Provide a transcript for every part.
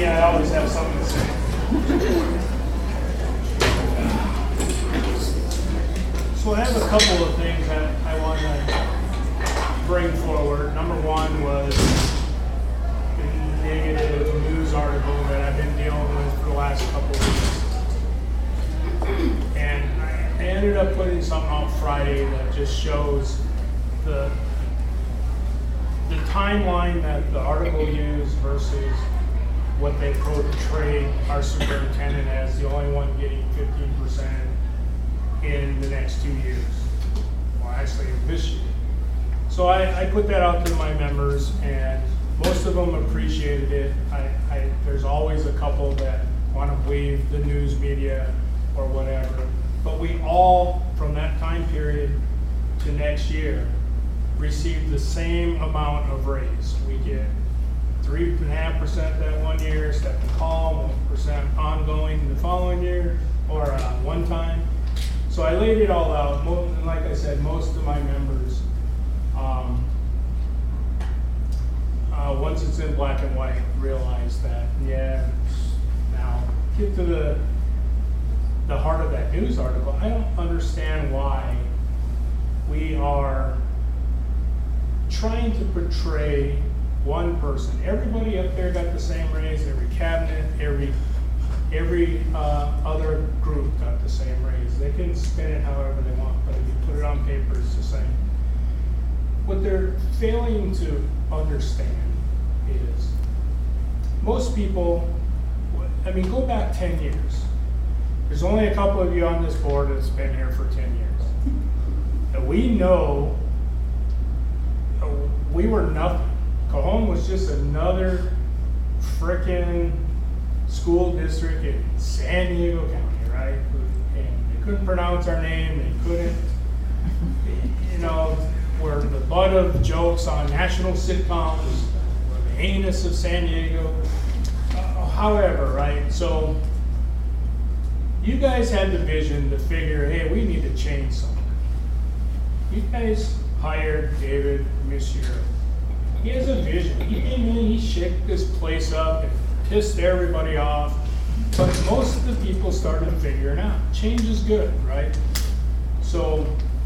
me, I always have something to say. So I have a couple of things that I want to bring forward. Number one was the negative news article that I've been dealing with for the last couple of weeks. And I ended up putting something out Friday that just shows the timeline that the article used versus what they portray our superintendent as the only one getting 15% in the next 2 years. Well, actually this year. So I put that out to my members, and most of them appreciated it. There's always a couple that want to waive the news media or whatever. But we all, from that time period to next year, receive the same amount of raise. We get 3.5% that 1 year, second call, 1% ongoing the following year, or one time. So I laid it all out. Like I said, most of my members, once it's in black and white, realize that, yeah, now get to the heart of that news article. I don't understand why we are trying to portray one person. Everybody up there got the same raise, every cabinet, every other group got the same raise. They can spin it however they want, but if you put it on paper, it's the same. What they're failing to understand is most people, I mean, go back 10 years. There's only a couple of you on this board that's been here for 10 years. And we know we were nothing. Cajon was just another frickin' school district in San Diego County, right? And they couldn't pronounce our name, they couldn't, we're the butt of jokes on national sitcoms, we're the anus of San Diego. However, right, so you guys had the vision to figure, hey, we need to change something. You guys hired David Michiero. He has a vision. He came in, he shook this place up and pissed everybody off. But most of the people started figuring out change is good, right? So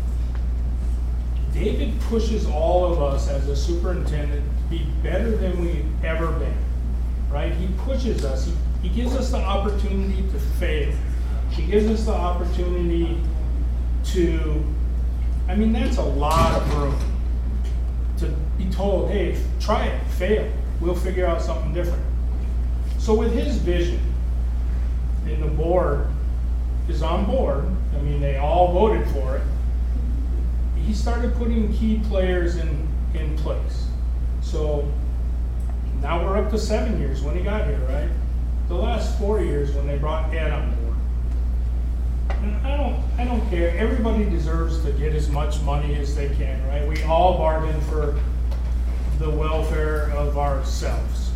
David pushes all of us as a superintendent to be better than we've ever been, right? He pushes us. He gives us the opportunity to fail. He gives us the opportunity to, that's a lot of room to be told, hey, try it, fail. We'll figure out something different. So with his vision, and the board is on board, they all voted for it, he started putting key players in place. So now we're up to 7 years when he got here, right? The last 4 years when they brought Ed on board. And I don't care. Everybody deserves to get as much money as they can, right? We all bargain for the welfare of ourselves.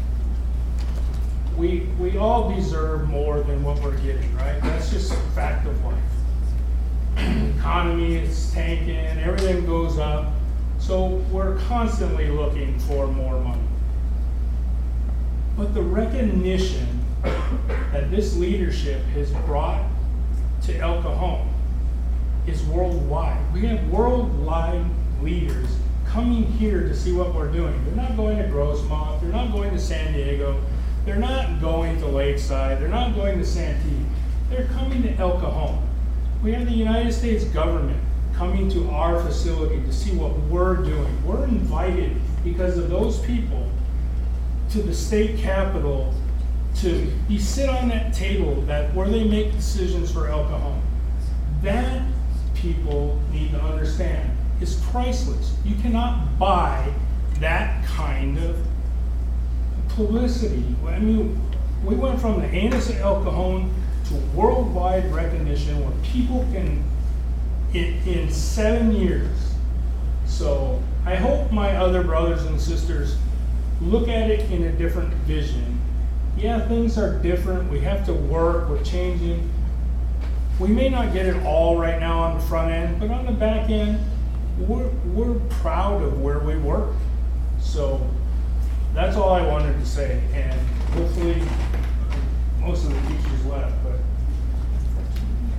We all deserve more than what we're getting, right? That's just a fact of life. Economy is tanking, everything goes up. So we're constantly looking for more money. But the recognition that this leadership has brought to El Cajon is worldwide. We have worldwide leaders coming here to see what we're doing. They're not going to Grossmont, they're not going to San Diego, they're not going to Lakeside, they're not going to Santee. They're coming to El Cajon. We have the United States government coming to our facility to see what we're doing. We're invited because of those people to the state capitol to sit on that table where they make decisions for El Cajon. That, people need to understand, is priceless. You cannot buy that kind of publicity. We went from the anus of El Cajon to worldwide recognition where people can, in 7 years. So I hope my other brothers and sisters look at it in a different vision. Yeah, things are different. We have to work. We're changing. We may not get it all right now on the front end, but on the back end, we're proud of where we work. So that's all I wanted to say. And hopefully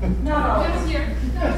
Not all of them. Here.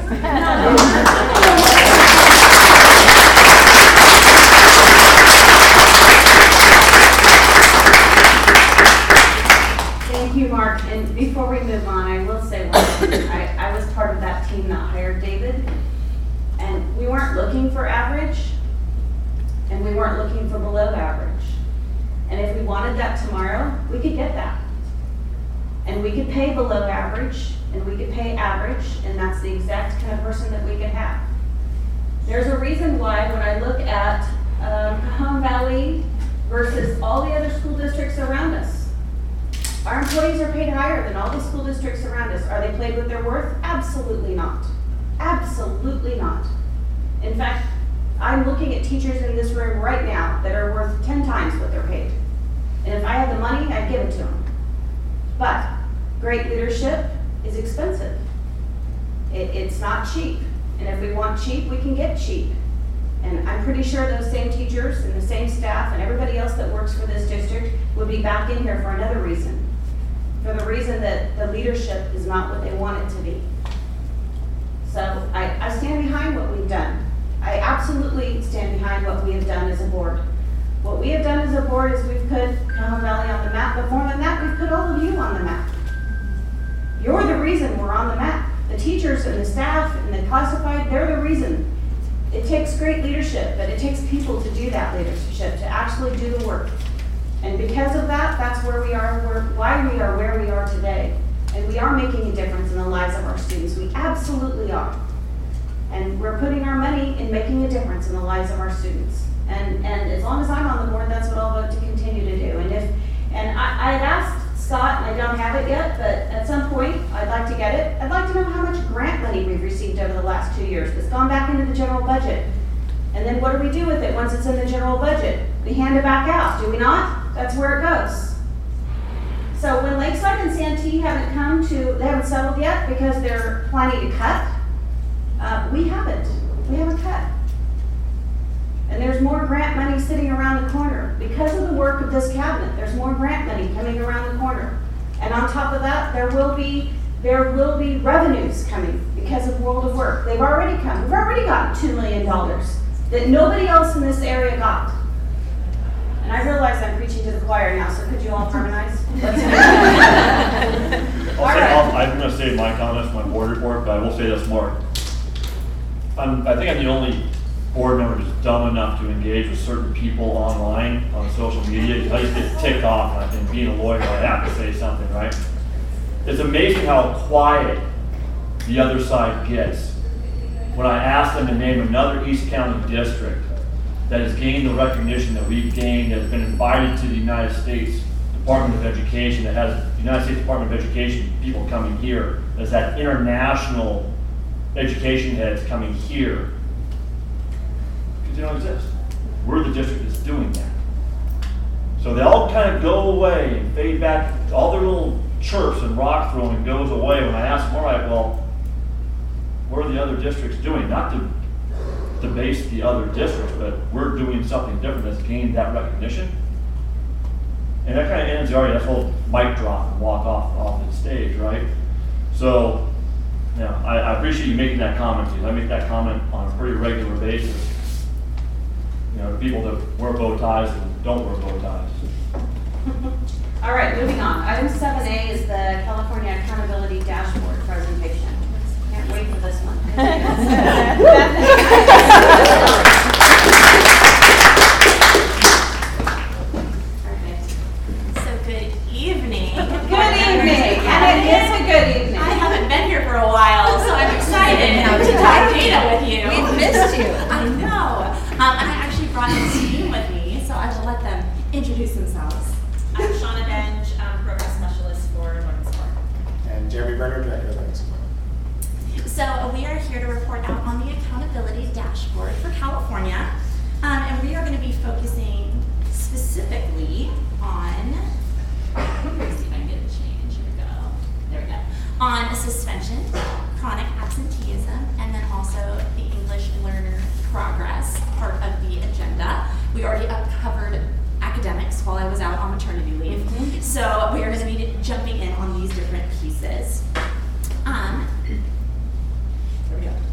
Thank you, Mark. And before we move on, I will say one thing. I was part of that team that hired David, and we weren't looking for average, and we weren't looking for below average. And if we wanted that tomorrow, we could get that. And we could pay below average, and we could pay average, and that's the exact kind of person that we could have. There's a reason why when I look at Cajon Valley versus all the other school districts around us, our employees are paid higher than all the school districts around us. Are they paid what they're worth? Absolutely not. Absolutely not. In fact, I'm looking at teachers in this room right now that are worth 10 times what they're paid. And if I had the money, I'd give it to them. But great leadership is expensive. It's not cheap. And if we want cheap, we can get cheap. And I'm pretty sure those same teachers and the same staff and everybody else that works for this district would be back in here for another reason. For the reason that the leadership is not what they want it to be. So I stand behind what we've done. I absolutely stand behind what we have done as a board. What we have done as a board is we've put Cajon Valley on the map, but more than that, we've put all of you on the map. You're the reason we're on the map. The teachers and the staff and the classified, they're the reason. It takes great leadership, but it takes people to do that leadership, to actually do the work. And because of that, that's where we are, why we are where we are today. And we are making a difference in the lives of our students. We absolutely are. And we're putting our money in making a difference in the lives of our students. And as long as I'm on the board, that's what I'll vote to continue to do. And I had asked Scott, and I don't have it yet, but at some point, I'd like to get it. I'd like to know how much grant money we've received over the last 2 years that's gone back into the general budget. And then what do we do with it once it's in the general budget? We hand it back out, do we not? That's where it goes. So when Lakeside and Santee they haven't settled yet because they're planning to cut, we haven't cut. And there's more grant money sitting around the corner. Because of the work of this cabinet, there's more grant money coming around the corner. And on top of that, there will be revenues coming because of World of Work. They've already come. We've already gotten $2 million that nobody else in this area got. And I realize I'm preaching to the choir now, so could you all harmonize? I'm going to save my comments for my board report, but I will say this more. I think I'm the only board member who's dumb enough to engage with certain people online on social media. I just get ticked off, and being a lawyer, I have to say something, right? It's amazing how quiet the other side gets when I ask them to name another East County district that has gained the recognition that we've gained, that has been invited to the United States Department of Education, that has the United States Department of Education people coming here, that's had international education heads coming here. Because they don't exist. We're the district that's doing that. So they all kind of go away and fade back. All their little chirps and rock throwing goes away when I ask them, all right, well, what are the other districts doing? Not to debase the other districts, but we're doing something different that's gained that recognition. And that kind of ends the argument, that whole mic drop and walk off the stage, right? So, yeah, I appreciate you making that comment too. I make that comment on a pretty regular basis. You know, the people that wear bow ties and don't wear bow ties. All right, moving on. Item 7A is the California Accountability Dashboard presentation. Can't wait for this one. So good evening. Good evening, and it is a good evening. I haven't been here for a while, so I'm excited to talk data with you. We've missed you. I know. And I actually brought this team with me, so I will let them introduce themselves. I'm Shauna Benj, Program Specialist for Learning Support. And Jeremy Brenner, Director of Learning Support. So we are here to report out on the Accountability Dashboard for California. And we are going to be focusing specifically on, let's see if I can get it changed. Here we go. There we go. On suspension, chronic absenteeism, and then also the English learner progress part of the agenda. We already covered academics while I was out on maternity leave. So we are going to be